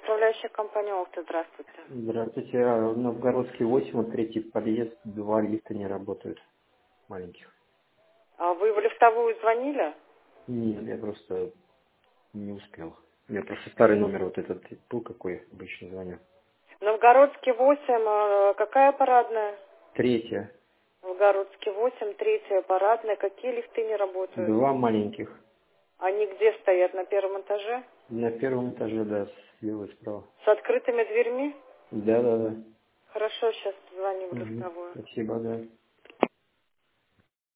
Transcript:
управляющая компания «Окта». Здравствуйте. Здравствуйте. Новгородский 8, вот третий подъезд, 2 лифта не работают, маленьких. А вы в лифтовую звонили? Нет, я просто не успел. У меня просто старый номер вот этот был, какой обычно звоню. Новгородский 8, какая парадная? Третья. Новгородский 8, третья парадная. Какие лифты не работают? 2 маленьких. Они где стоят? На первом этаже? На первом этаже, да, слева и справа. С открытыми дверьми? Да. Хорошо, сейчас звоню в Угу. лифтовую. Спасибо, да.